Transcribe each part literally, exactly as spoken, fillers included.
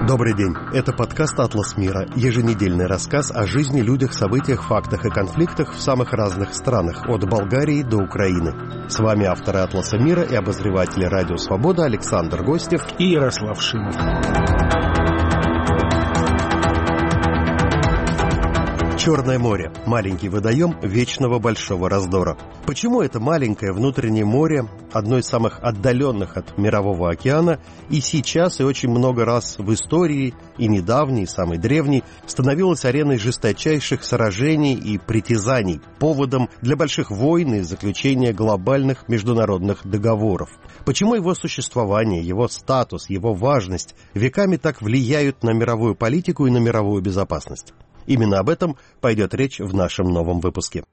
Добрый день. Это подкаст «Атлас мира», еженедельный рассказ о жизни, людях, событиях, фактах и конфликтах в самых разных странах, от Болгарии до Украины. С вами авторы «Атласа мира» и обозреватели «Радио Свобода» Александр Гостев и Ярослав Шимов. Черное море – маленький водоем вечного большого раздора. Почему это маленькое внутреннее море, одно из самых отдаленных от мирового океана, и сейчас, и очень много раз в истории, и недавней, и самой древней, становилось ареной жесточайших сражений и притязаний, поводом для больших войн и заключения глобальных международных договоров? Почему его существование, его статус, его важность веками так влияют на мировую политику и на мировую безопасность? Именно об этом пойдет речь в нашем новом выпуске.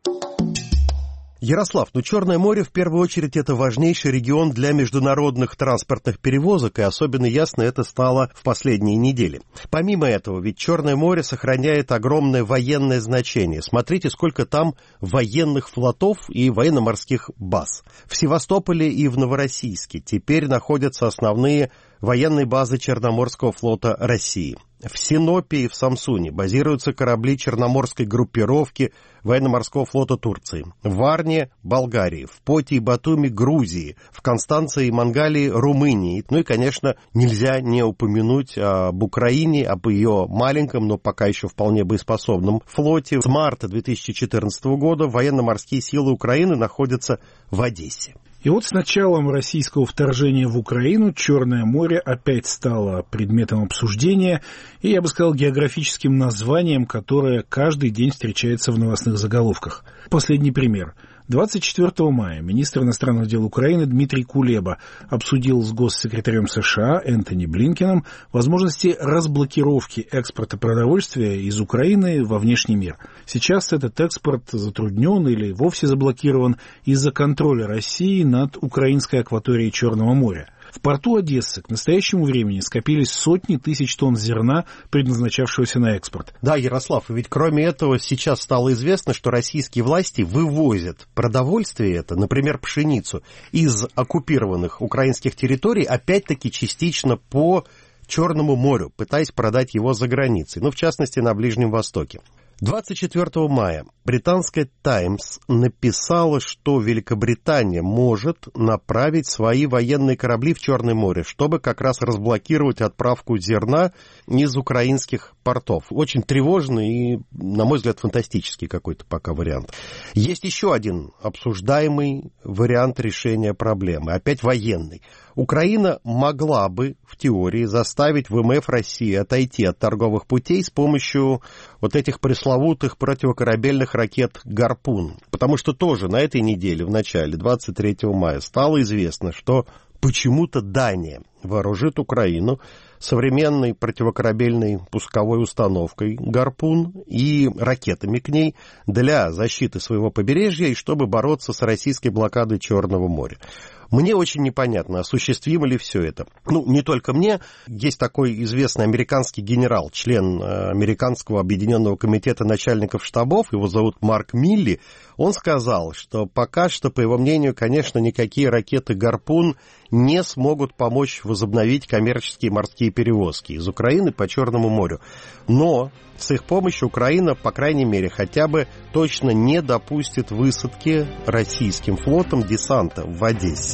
Ярослав, ну Черное море в первую очередь это важнейший регион для международных транспортных перевозок, и особенно ясно это стало в последние недели. Помимо этого, ведь Черное море сохраняет огромное военное значение. Смотрите, сколько там военных флотов и военно-морских баз. В Севастополе и в Новороссийске теперь находятся основные военные базы Черноморского флота России. В Синопе и в Самсуне базируются корабли Черноморской группировки военно-морского флота Турции. В Варне – Болгарии, в Поте и Батуми – Грузии, в Констанции и Мангалии – Румынии. Ну и, конечно, нельзя не упомянуть об Украине, об ее маленьком, но пока еще вполне боеспособном флоте. С марта две тысячи четырнадцатого года военно-морские силы Украины находятся в Одессе. И вот с началом российского вторжения в Украину Черное море опять стало предметом обсуждения и, я бы сказал, географическим названием, которое каждый день встречается в новостных заголовках. Последний пример. двадцать четвёртого мая министр иностранных дел Украины Дмитрий Кулеба обсудил с госсекретарем США Энтони Блинкеном возможности разблокировки экспорта продовольствия из Украины во внешний мир. Сейчас этот экспорт затруднен или вовсе заблокирован из-за контроля России над украинской акваторией Черного моря. В порту Одессы к настоящему времени скопились сотни тысяч тонн зерна, предназначавшегося на экспорт. Да, Ярослав, ведь кроме этого сейчас стало известно, что российские власти вывозят продовольствие это, например, пшеницу, из оккупированных украинских территорий, опять-таки частично по Черному морю, пытаясь продать его за границей, ну, в частности, на Ближнем Востоке. двадцать четвёртого мая британская «Таймс» написала, что Великобритания может направить свои военные корабли в Черное море, чтобы как раз разблокировать отправку зерна из украинских портов. Очень тревожный и, на мой взгляд, фантастический какой-то пока вариант. Есть еще один обсуждаемый вариант решения проблемы, опять военный. Украина могла бы, в теории, заставить ВМФ России отойти от торговых путей с помощью вот этих пресловутых противокорабельных ракет «Гарпун». Потому что тоже на этой неделе, в начале, двадцать третьего мая, стало известно, что почему-то Дания вооружит Украину современной противокорабельной пусковой установкой «Гарпун» и ракетами к ней для защиты своего побережья и чтобы бороться с российской блокадой Черного моря. Мне очень непонятно, осуществимо ли все это. Ну, не только мне. Есть такой известный американский генерал, член Американского объединенного комитета начальников штабов, его зовут Марк Милли. Он сказал, что пока что, по его мнению, конечно, никакие ракеты «Гарпун» не смогут помочь возобновить коммерческие морские перевозки из Украины по Черному морю. Но с их помощью Украина, по крайней мере, хотя бы точно не допустит высадки российским флотом десанта в Одессе.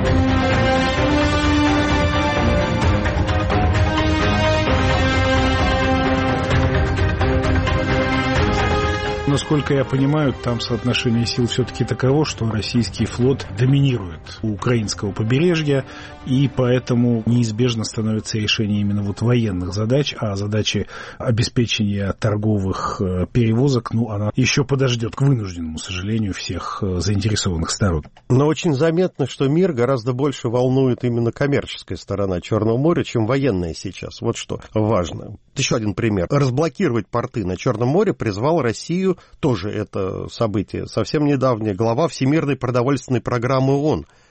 Насколько я понимаю, там соотношение сил все-таки таково, что российский флот доминирует у украинского побережья, и поэтому неизбежно становится решение именно вот военных задач, а задачи обеспечения торговых перевозок, ну, она еще подождет, к вынужденному сожалению, всех заинтересованных сторон. Но очень заметно, что мир гораздо больше волнует именно коммерческая сторона Черного моря, чем военная сейчас. Вот что важно. Еще один пример. Разблокировать порты на Черном море призвал Россию, тоже это событие совсем недавнее, глава Всемирной продовольственной программы ООН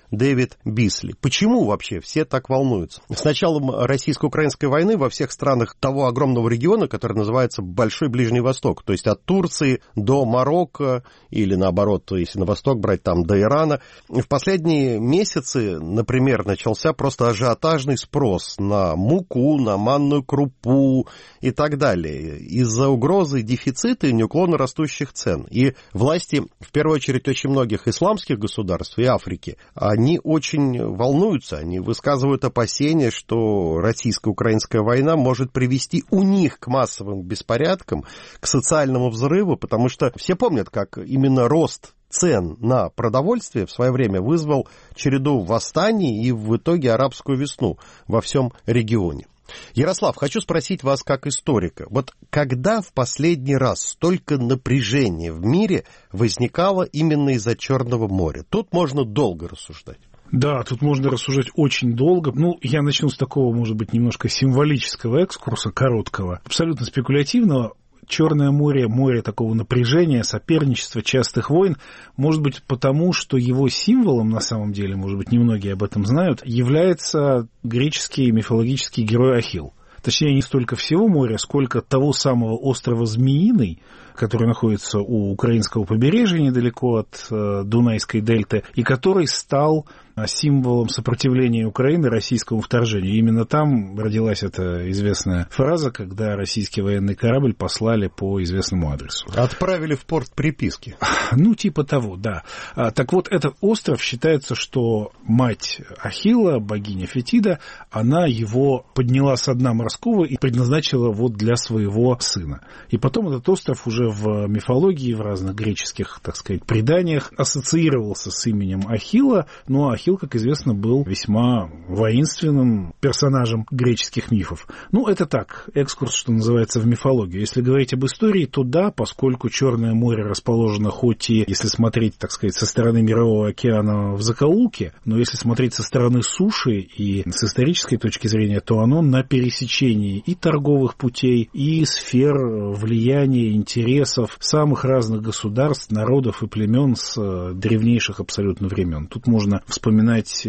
Дэвид Бисли. Почему вообще все так волнуются? С началом российско-украинской войны во всех странах того огромного региона, который называется Большой Ближний Восток, то есть от Турции до Марокко, или наоборот, если на восток брать, там до Ирана, в последние месяцы, например, начался просто ажиотажный спрос на муку, на манную крупу и так далее, из-за угрозы дефицита и неуклонно растущих цен. И власти, в первую очередь, очень многих исламских государств и Африки, они очень волнуются, они высказывают опасения, что российско-украинская война может привести у них к массовым беспорядкам, к социальному взрыву, потому что все помнят, как именно рост цен на продовольствие в свое время вызвал череду восстаний и в итоге арабскую весну во всем регионе. Ярослав, хочу спросить вас как историка. Вот когда в последний раз столько напряжения в мире возникало именно из-за Черного моря? Тут можно долго рассуждать. Да, тут можно рассуждать очень долго. Ну, я начну с такого, может быть, немножко символического экскурса, короткого, абсолютно спекулятивного. Черное море, море такого напряжения, соперничества, частых войн, может быть потому, что его символом, на самом деле, может быть, немногие об этом знают, является греческий мифологический герой Ахилл. Точнее, не столько всего моря, сколько того самого острова Змеиный, который находится у украинского побережья недалеко от э, Дунайской дельты, и который стал символом сопротивления Украины российскому вторжению. Именно там родилась эта известная фраза, когда российский военный корабль послали по известному адресу. Отправили в порт приписки. Ну, типа того, да. Так вот, этот остров считается, что мать Ахилла, богиня Фетида, она его подняла со дна морского и предназначила вот для своего сына. И потом этот остров уже в мифологии, в разных греческих, так сказать, преданиях ассоциировался с именем Ахилла, но Ахилл, как известно, был весьма воинственным персонажем греческих мифов. Ну, это так, экскурс, что называется, в мифологию. Если говорить об истории, то да, поскольку Черное море расположено хоть и, если смотреть, так сказать, со стороны Мирового океана в закоулке, но если смотреть со стороны суши и с исторической точки зрения, то оно на пересечении и торговых путей, и сфер влияния, интересов самых разных государств, народов и племен с древнейших абсолютно времен. Тут можно вспоминать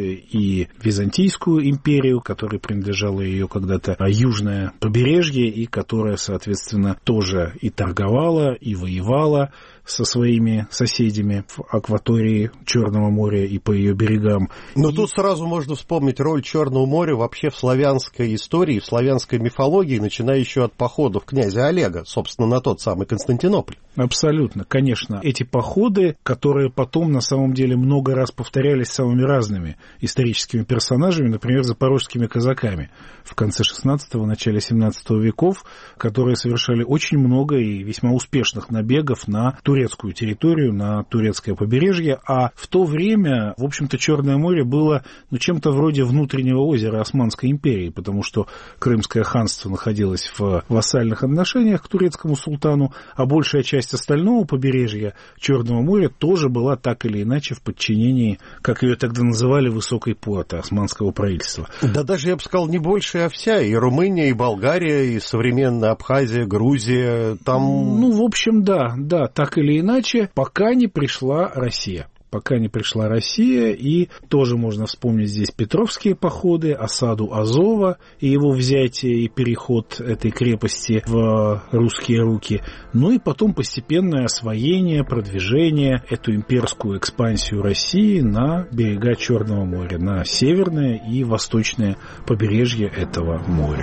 и Византийскую империю, которой принадлежало ее когда-то южное побережье, и которая, соответственно, тоже и торговала, и воевала со своими соседями в акватории Черного моря и по ее берегам. Но и... тут сразу можно вспомнить роль Черного моря вообще в славянской истории, в славянской мифологии, начиная еще от походов князя Олега, собственно, на тот самый Константинополь. Абсолютно, конечно. Эти походы, которые потом на самом деле много раз повторялись самыми разными историческими персонажами, например, запорожскими казаками в конце шестнадцатого, начале семнадцатого веков, которые совершали очень много и весьма успешных набегов на турецкую территорию, на турецкое побережье, а в то время, в общем-то, Черное море было ну, чем-то вроде внутреннего озера Османской империи, потому что Крымское ханство находилось в вассальных отношениях к турецкому султану, а большая часть остального побережья Черного моря тоже была так или иначе в подчинении, как ее тогда называли, высокой порты османского правительства. Да даже, я бы сказал, не больше, а вся, и Румыния, и Болгария, и современная Абхазия, Грузия, там... Ну, в общем, да, да, так или иначе, пока не пришла Россия. Пока не пришла Россия, и тоже можно вспомнить здесь Петровские походы, осаду Азова и его взятие и переход этой крепости в русские руки, ну и потом постепенное освоение, продвижение, эту имперскую экспансию России на берега Черного моря, на северное и восточное побережье этого моря.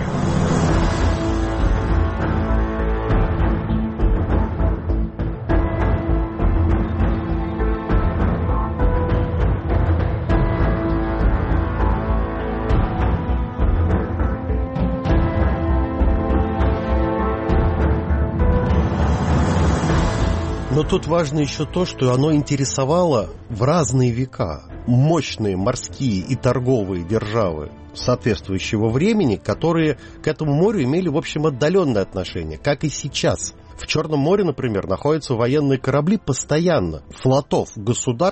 Но тут важно еще то, что оно интересовало в разные века мощные морские и торговые державы соответствующего времени, которые к этому морю имели, в общем, отдаленное отношение, как и сейчас. В Черном море, например, находятся военные корабли постоянно, флотов государств,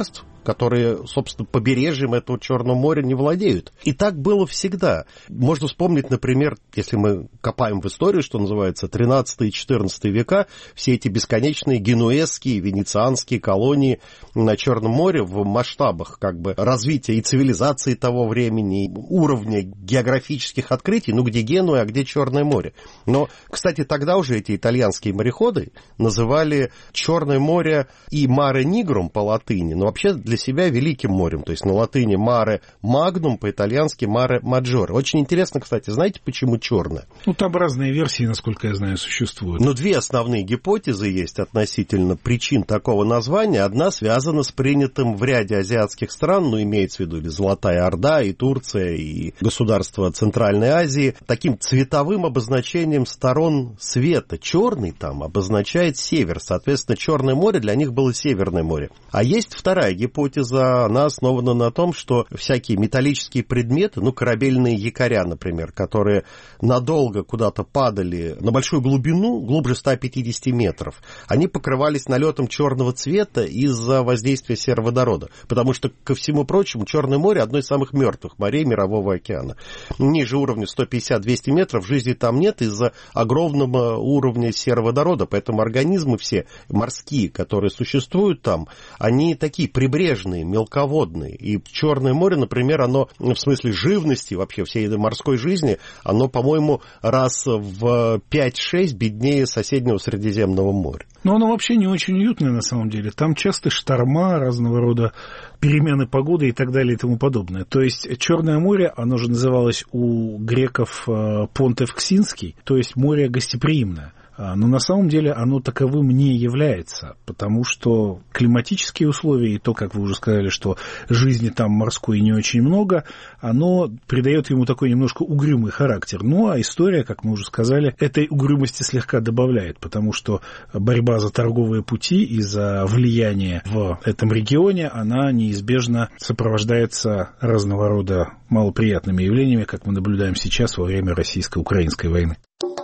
которые, собственно, побережьем этого Черного моря не владеют. И так было всегда. Можно вспомнить, например, если мы копаем в историю, что называется, тринадцатый и четырнадцатый века, все эти бесконечные генуэзские, венецианские колонии на Черном море в масштабах как бы развития и цивилизации того времени, и уровня географических открытий, ну, где Генуя, а где Черное море. Но, кстати, тогда уже эти итальянские мореходы называли Черное море и Маре Нигрум по латыни, но вообще для себя Великим морем, то есть на латыни Маре Магнум, по-итальянски Маре Маджоре. Очень интересно, кстати, знаете, почему черное? Ну, там разные версии, насколько я знаю, существуют. Ну, две основные гипотезы есть относительно причин такого названия. Одна связана с принятым в ряде азиатских стран, ну, имеется в виду или Золотая Орда, и Турция, и государства Центральной Азии, таким цветовым обозначением сторон света. Черный там обозначает север, соответственно, Черное море для них было Северное море. А есть вторая гипотеза, она основана на том, что всякие металлические предметы, ну, корабельные якоря, например, которые надолго куда-то падали на большую глубину, глубже ста пятидесяти метров, они покрывались налетом черного цвета из-за воздействия сероводорода, потому что, ко всему прочему, Черное море одно из самых мертвых морей Мирового океана. Ниже уровня сто пятьдесят - двести метров жизни там нет из-за огромного уровня сероводорода, поэтому организмы все морские, которые существуют там, они такие прибрежные, мелководные. И Черное море, например, оно в смысле живности, вообще всей этой морской жизни, оно, по-моему, раз в пять-шесть беднее соседнего Средиземного моря. Но оно вообще не очень уютное на самом деле. Там часто шторма, разного рода перемены погоды и так далее и тому подобное. То есть Черное море, оно же называлось у греков Понт Евксинский, то есть море гостеприимное. Но на самом деле оно таковым не является, потому что климатические условия и то, как вы уже сказали, что жизни там морской не очень много, оно придает ему такой немножко угрюмый характер. Ну, а история, как мы уже сказали, этой угрюмости слегка добавляет, потому что борьба за торговые пути и за влияние в этом регионе, она неизбежно сопровождается разного рода малоприятными явлениями, как мы наблюдаем сейчас во время российско-украинской войны.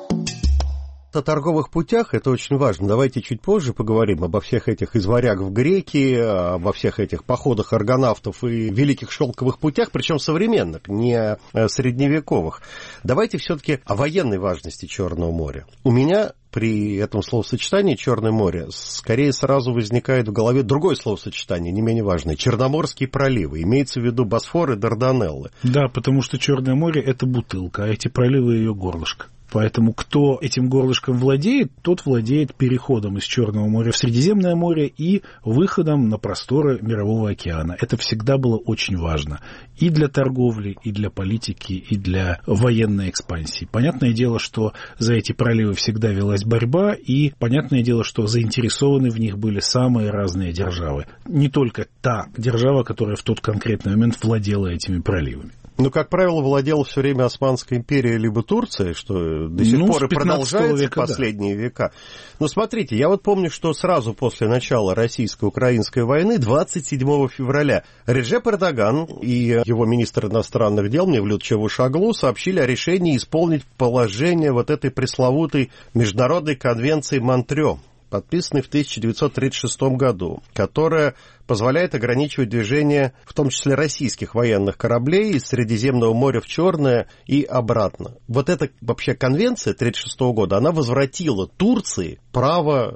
О торговых путях это очень важно. Давайте чуть позже поговорим обо всех этих из варяг в греки, обо всех этих походах аргонавтов и великих шелковых путях, причем современных, не средневековых. Давайте все-таки о военной важности Черного моря. У меня при этом словосочетании «Черное море» скорее сразу возникает в голове другое словосочетание, не менее важное – Черноморские проливы. Имеется в виду Босфор и Дарданеллы. Да, потому что Черное море – это бутылка, а эти проливы – ее горлышко. Поэтому кто этим горлышком владеет, тот владеет переходом из Черного моря в Средиземное море и выходом на просторы Мирового океана. Это всегда было очень важно и для торговли, и для политики, и для военной экспансии. Понятное дело, что за эти проливы всегда велась борьба, и понятное дело, что заинтересованы в них были самые разные державы. Не только та держава, которая в тот конкретный момент владела этими проливами. Ну, как правило, владела все время Османская империя либо Турция, что до сих ну, пор и продолжается века, в последние да. века. Но смотрите, я вот помню, что сразу после начала российско-украинской войны, двадцать седьмого февраля, Реджеп Эрдоган и его министр иностранных дел Мевлют Чавушоглу сообщили о решении исполнить положение вот этой пресловутой международной конвенции Монтрео, подписанной в тысяча девятьсот тридцать шестом году, которая позволяет ограничивать движение, в том числе российских военных кораблей, из Средиземного моря в Черное и обратно. Вот эта вообще конвенция тридцать шестого года, она возвратила Турции право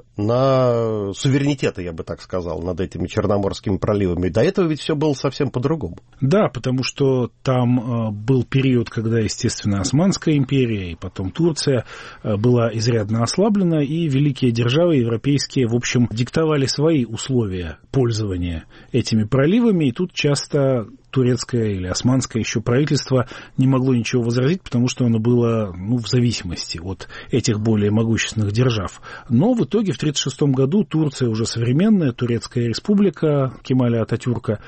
на суверенитет, я бы так сказал, над этими Черноморскими проливами. До этого ведь все было совсем по-другому. Да, потому что там был период, когда, естественно, Османская империя и потом Турция была изрядно ослаблена, и великие державы европейские, в общем, диктовали свои условия пользования этими проливами, и тут часто турецкое или османское еще правительство не могло ничего возразить, потому что оно было ну, в зависимости от этих более могущественных держав. Но в итоге в тысяча девятьсот тридцать шестом году Турция, уже современная Турецкая республика Кемаля Ататюрка,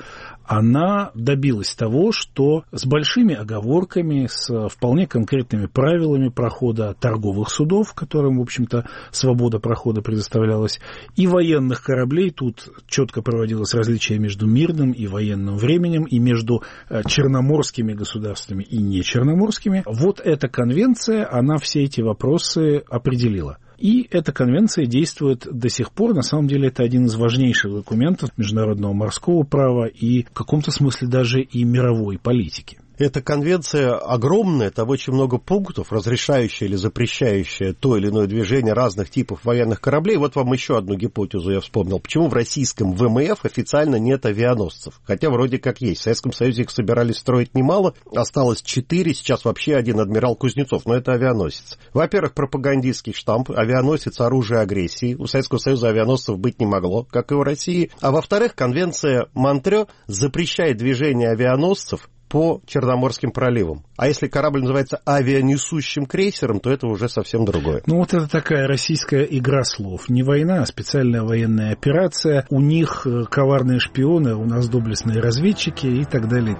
она добилась того, что с большими оговорками, с вполне конкретными правилами прохода торговых судов, которым, в общем-то, свобода прохода предоставлялась, и военных кораблей, тут четко проводилось различие между мирным и военным временем, и между черноморскими государствами и нечерноморскими. Вот эта конвенция, она все эти вопросы определила. И эта конвенция действует до сих пор. На самом деле это один из важнейших документов международного морского права и в каком-то смысле даже и мировой политики. Эта конвенция огромная, там очень много пунктов, разрешающая или запрещающая то или иное движение разных типов военных кораблей. Вот вам еще одну гипотезу я вспомнил. Почему в российском ВМФ официально нет авианосцев? Хотя вроде как есть. В Советском Союзе их собирались строить немало, осталось четыре, сейчас вообще один адмирал Кузнецов, но это авианосец. Во-первых, пропагандистский штамп, авианосец оружие агрессии. У Советского Союза авианосцев быть не могло, как и у России. А во-вторых, конвенция Монтрео запрещает движение авианосцев по Черноморским проливам. А если корабль называется авианесущим крейсером, то это уже совсем другое. Ну, вот это такая российская игра слов. Не война, а специальная военная операция. У них коварные шпионы, у нас доблестные разведчики и так далее.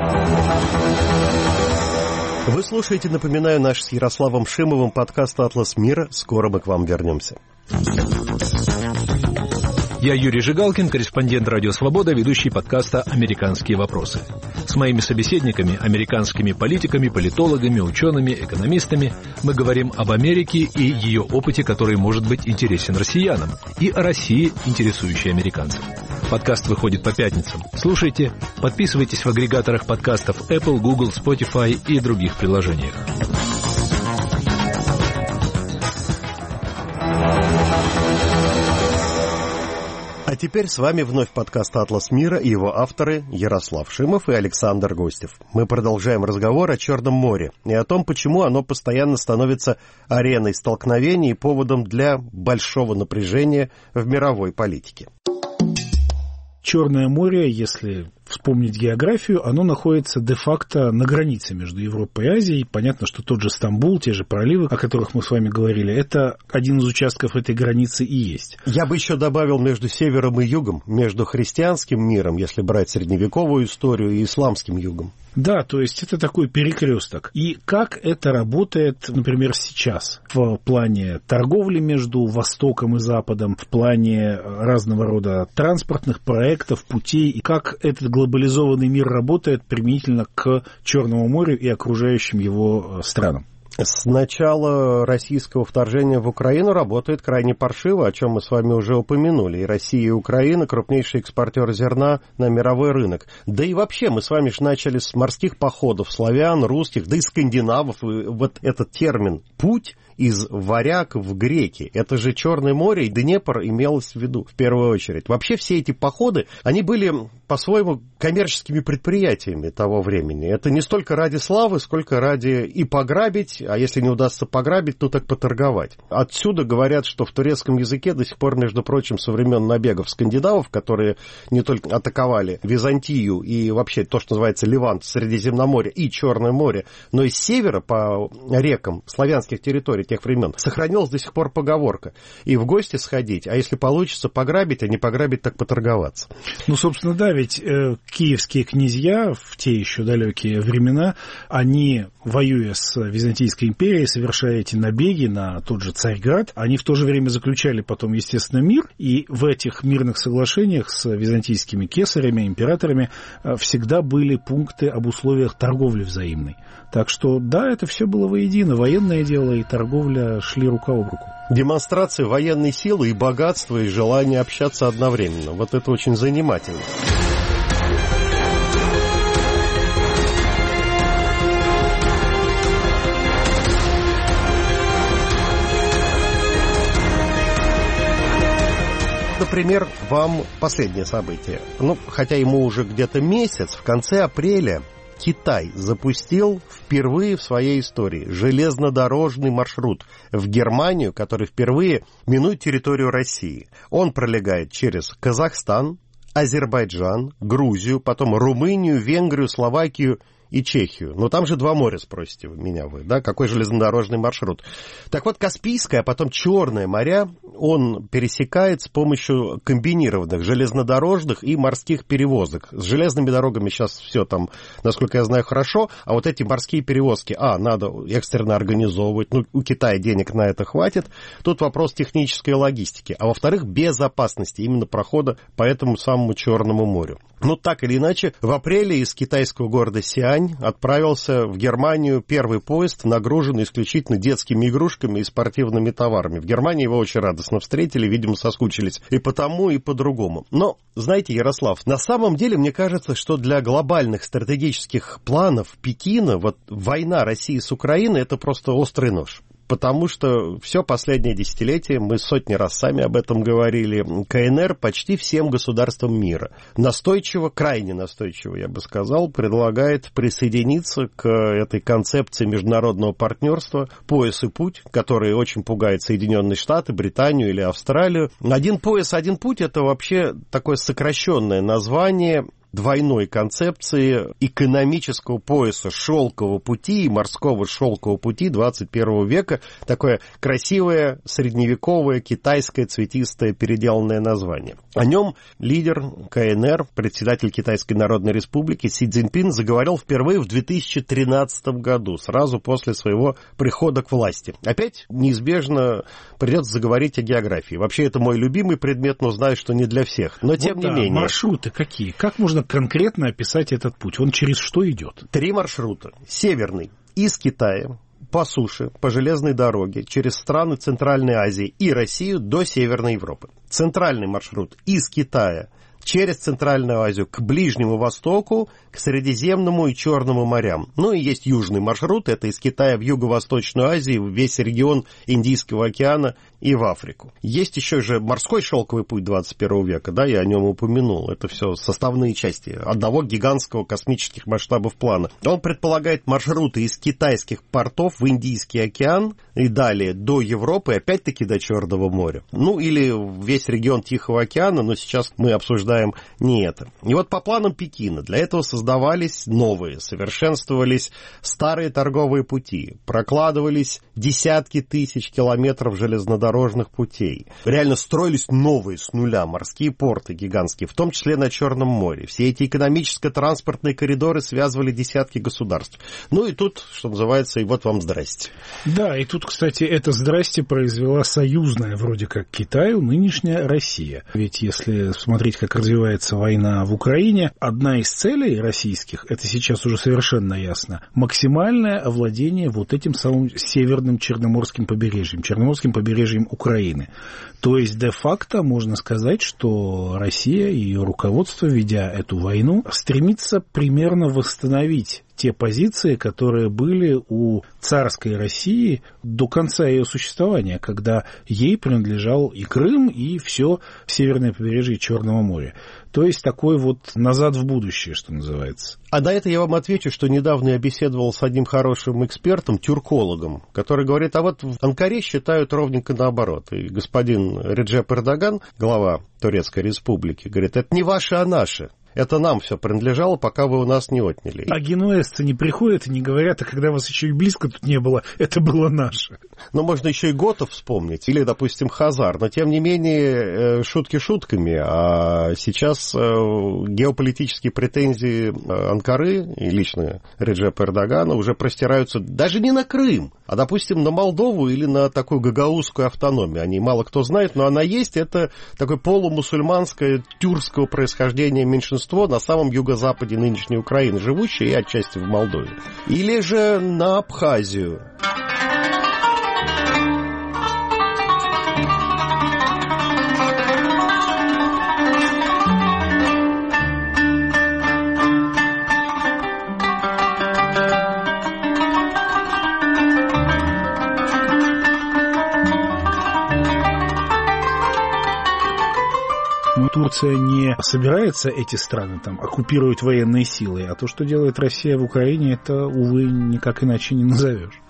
Вы слушаете, напоминаю, наш с Ярославом Шимовым подкаст «Атлас мира». Скоро мы к вам вернемся. Я Юрий Жигалкин, корреспондент «Радио Свобода», ведущий подкаста «Американские вопросы». С моими собеседниками, американскими политиками, политологами, учеными, экономистами, мы говорим об Америке и ее опыте, который может быть интересен россиянам, и о России, интересующей американцев. Подкаст выходит по пятницам. Слушайте, подписывайтесь в агрегаторах подкастов Apple, Google, Spotify и других приложениях. А теперь с вами вновь подкаст «Атлас мира» и его авторы Ярослав Шимов и Александр Гостев. Мы продолжаем разговор о Черном море и о том, почему оно постоянно становится ареной столкновений и поводом для большого напряжения в мировой политике. Черное море, если вспомнить географию, оно находится де-факто на границе между Европой и Азией. Понятно, что тот же Стамбул, те же проливы, о которых мы с вами говорили, это один из участков этой границы и есть. Я бы еще добавил между севером и югом, между христианским миром, если брать средневековую историю, и исламским югом. Да, то есть это такой перекресток. И как это работает, например, сейчас в плане торговли между Востоком и Западом, в плане разного рода транспортных проектов, путей, и как этот глобализованный мир работает применительно к Черному морю и окружающим его странам? С начала российского вторжения в Украину работает крайне паршиво, о чем мы с вами уже упомянули. И Россия, и Украина – крупнейшие экспортеры зерна на мировой рынок. Да и вообще, мы с вами же начали с морских походов славян, русских, да и скандинавов. И вот этот термин «путь» из варяг в греки. Это же Черное море, и Днепр имелось в виду в первую очередь. Вообще все эти походы, они были по-своему коммерческими предприятиями того времени. Это не столько ради славы, сколько ради и пограбить, а если не удастся пограбить, то так поторговать. Отсюда говорят, что в турецком языке до сих пор, между прочим, со времен набегов скандинавов, которые не только атаковали Византию и вообще то, что называется Левант, Средиземноморье и Черное море, но и с севера по рекам славянских территорий тех времен сохранилась до сих пор поговорка. И в гости сходить, а если получится пограбить, а не пограбить, так поторговаться. Ну, собственно, да, ведь э, киевские князья в те еще далекие времена, они, воюя с Византийской империей, совершая эти набеги на тот же Царьград, они в то же время заключали потом, естественно, мир, и в этих мирных соглашениях с византийскими кесарями, императорами э, всегда были пункты об условиях торговли взаимной. Так что, да, это все было воедино, военное дело и торговля шли рука об руку. Демонстрация военной силы и богатства, и желание общаться одновременно. Вот это очень занимательно. Например, вам последнее событие. Ну, хотя ему уже где-то месяц, в конце апреля Китай запустил впервые в своей истории железнодорожный маршрут в Германию, который впервые минует территорию России. Он пролегает через Казахстан, Азербайджан, Грузию, потом Румынию, Венгрию, Словакию и Чехию. Но там же два моря, спросите вы меня, вы, да? Какой железнодорожный маршрут? Так вот, Каспийское, а потом Черное моря он пересекает с помощью комбинированных железнодорожных и морских перевозок. С железными дорогами сейчас все там, насколько я знаю, хорошо, а вот эти морские перевозки, а, надо экстренно организовывать, ну, у Китая денег на это хватит, тут вопрос технической логистики, а во-вторых, безопасности именно прохода по этому самому Черному морю. Ну, так или иначе, в апреле из китайского города Сиань отправился в Германию первый поезд, нагруженный исключительно детскими игрушками и спортивными товарами. В Германии его очень радостно встретили, видимо, соскучились и по тому, и по другому. Но, знаете, Ярослав, на самом деле, мне кажется, что для глобальных стратегических планов Пекина вот война России с Украиной – это просто острый нож. Потому что все последнее десятилетие, мы сотни раз сами об этом говорили, КНР почти всем государствам мира настойчиво, крайне настойчиво, я бы сказал, предлагает присоединиться к этой концепции международного партнерства «Пояс и путь», который очень пугает Соединенные Штаты, Британию или Австралию. «Один пояс, один путь» — это вообще такое сокращенное название двойной концепции экономического пояса шелкового пути и морского шелкового пути двадцать первого века. Такое красивое, средневековое, китайское, цветистое, переделанное название. О нем лидер КНР, председатель Китайской Народной Республики Си Цзиньпин заговорил впервые в две тысячи тринадцатом году, сразу после своего прихода к власти. Опять неизбежно придется заговорить о географии. Вообще, это мой любимый предмет, но знаю, что не для всех. Но тем вот не да, менее. Маршруты какие? Как можно конкретно описать этот путь? Он через что идет? Три маршрута. Северный из Китая по суше, по железной дороге, через страны Центральной Азии и Россию до Северной Европы. Центральный маршрут из Китая через Центральную Азию к Ближнему Востоку, к Средиземному и Черному морям. Ну и есть южный маршрут, это из Китая в Юго-Восточную Азию, в весь регион Индийского океана и в Африку. Есть еще же морской шелковый путь двадцать первого века, да, я о нем упомянул. Это все составные части одного гигантского космических масштабов плана. Он предполагает маршруты из китайских портов в Индийский океан и далее до Европы, опять-таки до Черного моря. Ну или весь регион Тихого океана, но сейчас мы обсуждаем не это. И вот по планам Пекина для этого создавались новые, совершенствовались старые торговые пути, прокладывались десятки тысяч километров железнодорожных путей. Реально строились новые с нуля морские порты гигантские, в том числе на Черном море. Все эти экономическо-транспортные коридоры связывали десятки государств. Ну и тут, что называется, и вот вам здрасте. Да, и тут, кстати, это здрасте произвела союзная вроде как Китаю нынешняя Россия. Ведь если смотреть, как развивается война в Украине, одна из целей российских, это сейчас уже совершенно ясно, максимальное овладение вот этим самым северным Черноморским побережьем, Черноморским побережьем Украины. То есть, де-факто можно сказать, что Россия и ее руководство, ведя эту войну, стремится примерно восстановить те позиции, которые были у царской России до конца ее существования, когда ей принадлежал и Крым, и все северное побережье Черного моря. То есть такой вот назад в будущее, что называется. А на это я вам отвечу, что недавно я беседовал с одним хорошим экспертом, тюркологом, который говорит, а вот в Анкаре считают ровненько наоборот. И господин Реджеп Эрдоган, глава Турецкой Республики, говорит, это не ваше, а наше. Это нам все принадлежало, пока вы у нас не отняли. А генуэзцы не приходят и не говорят, а когда вас еще и близко тут не было, это было наше. Ну, можно еще и готов вспомнить, или, допустим, хазар. Но, тем не менее, шутки шутками. А сейчас геополитические претензии Анкары и лично Реджепа Эрдогана уже простираются даже не на Крым, а, допустим, на Молдову или на такую гагаузскую автономию. О ней мало кто знает, но она есть. Это такое полумусульманское, тюркского происхождения меньшинство на самом юго-западе нынешней Украины, живущее и отчасти в Молдове. Или же на Абхазию. Турция не собирается эти страны там оккупировать военной силой, а то, что делает Россия в Украине, это, увы, никак иначе не назовешь.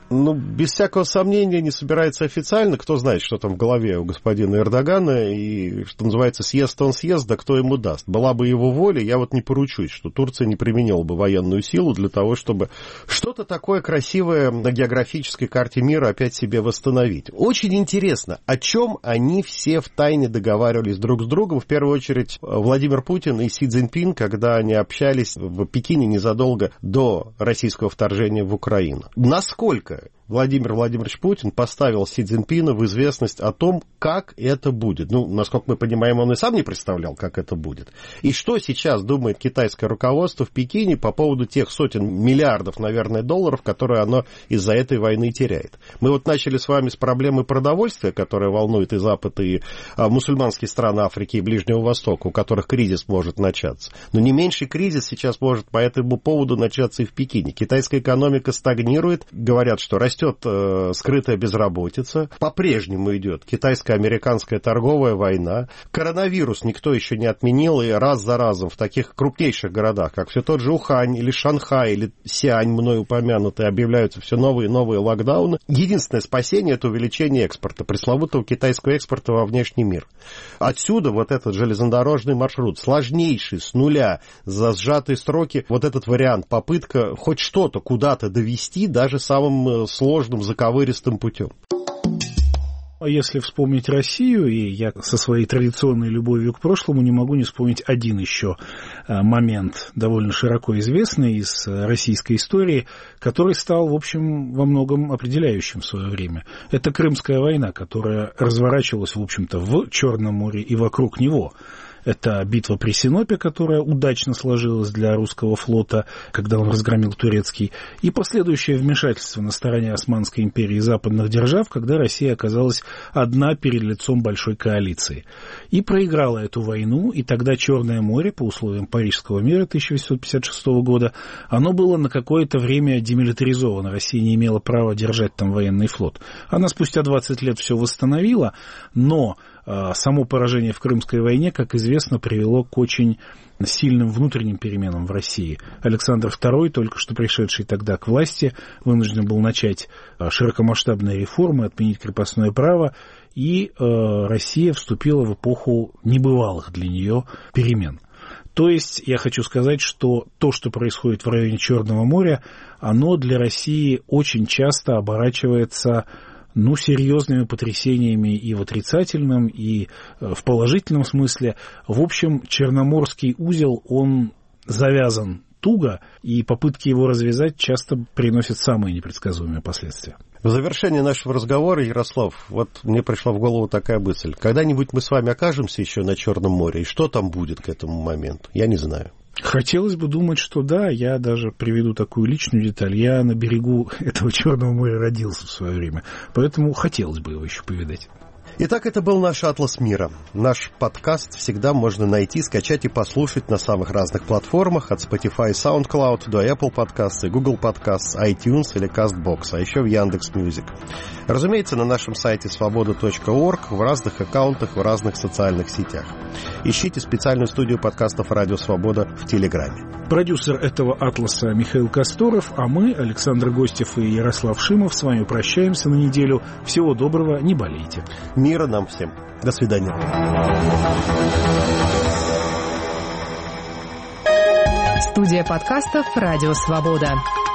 Ну, без всякого сомнения, не собирается официально. Кто знает, что там в голове у господина Эрдогана. И, что называется, съест он съест, да кто ему даст. Была бы его воля, я вот не поручусь, что Турция не применила бы военную силу для того, чтобы что-то такое красивое на географической карте мира опять себе восстановить. Очень интересно, о чем они все втайне договаривались друг с другом. В первую очередь, Владимир Путин и Си Цзиньпин, когда они общались в Пекине незадолго до российского вторжения в Украину. Насколько Владимир Владимирович Путин поставил Си Цзиньпина в известность о том, как это будет. Ну, насколько мы понимаем, он и сам не представлял, как это будет. И что сейчас думает китайское руководство в Пекине по поводу тех сотен миллиардов, наверное, долларов, которые оно из-за этой войны теряет. Мы вот начали с вами с проблемы продовольствия, которая волнует и Запад, и а, мусульманские страны Африки и Ближнего Востока, у которых кризис может начаться. Но не меньший кризис сейчас может по этому поводу начаться и в Пекине. Китайская экономика стагнирует, говорят, что растет Растет э, скрытая безработица, по-прежнему идет китайско-американская торговая война, коронавирус никто еще не отменил, и раз за разом в таких крупнейших городах, как все тот же Ухань, или Шанхай, или Сиань, мной упомянутые, объявляются все новые и новые локдауны. Единственное спасение – это увеличение экспорта, пресловутого китайского экспорта во внешний мир. Отсюда вот этот железнодорожный маршрут, сложнейший, с нуля, за сжатые сроки, вот этот вариант, попытка хоть что-то куда-то довести, даже самым сложным сложным, заковыристым путем. Если вспомнить Россию, и я со своей традиционной любовью к прошлому не могу не вспомнить один еще момент, довольно широко известный из российской истории, который стал, в общем, во многом определяющим в свое время. Это Крымская война, которая разворачивалась, в общем-то, в Черном море и вокруг него. Это битва при Синопе, которая удачно сложилась для русского флота, когда он разгромил турецкий, и последующее вмешательство на стороне Османской империи и западных держав, когда Россия оказалась одна перед лицом большой коалиции. И проиграла эту войну, и тогда Черное море, по условиям Парижского мира тысяча восемьсот пятьдесят шестого года, оно было на какое-то время демилитаризовано. Россия не имела права держать там военный флот. Она спустя двадцать лет все восстановила, но само поражение в Крымской войне, как известно, привело к очень сильным внутренним переменам в России. Александр второй, только что пришедший тогда к власти, вынужден был начать широкомасштабные реформы, отменить крепостное право, и э, Россия вступила в эпоху небывалых для нее перемен. То есть я хочу сказать, что то, что происходит в районе Черного моря, оно для России очень часто оборачивается ну, серьезными потрясениями и в отрицательном, и в положительном смысле. В общем, Черноморский узел, он завязан туго, и попытки его развязать часто приносят самые непредсказуемые последствия. В завершение нашего разговора, Ярослав, вот мне пришла в голову такая мысль. Когда-нибудь мы с вами окажемся еще на Черном море, и что там будет к этому моменту? Я не знаю. Хотелось бы думать, что да. Я даже приведу такую личную деталь. Я на берегу этого Черного моря родился в свое время, поэтому хотелось бы его еще повидать. Итак, это был наш «Атлас мира». Наш подкаст всегда можно найти, скачать и послушать на самых разных платформах, от Spotify и SoundCloud до Apple Podcasts и Google Podcasts, iTunes или CastBox, а еще в Яндекс.Мьюзик. Разумеется, на нашем сайте свобода точка орг, в разных аккаунтах, в разных социальных сетях. Ищите специальную студию подкастов «Радио Свобода» в Телеграме. Продюсер этого «Атласа» Михаил Касторов, а мы, Александр Гостев и Ярослав Шимов, с вами прощаемся на неделю. Всего доброго, не болейте. Мира нам всем. До свидания. Студия подкастов «Радио Свобода».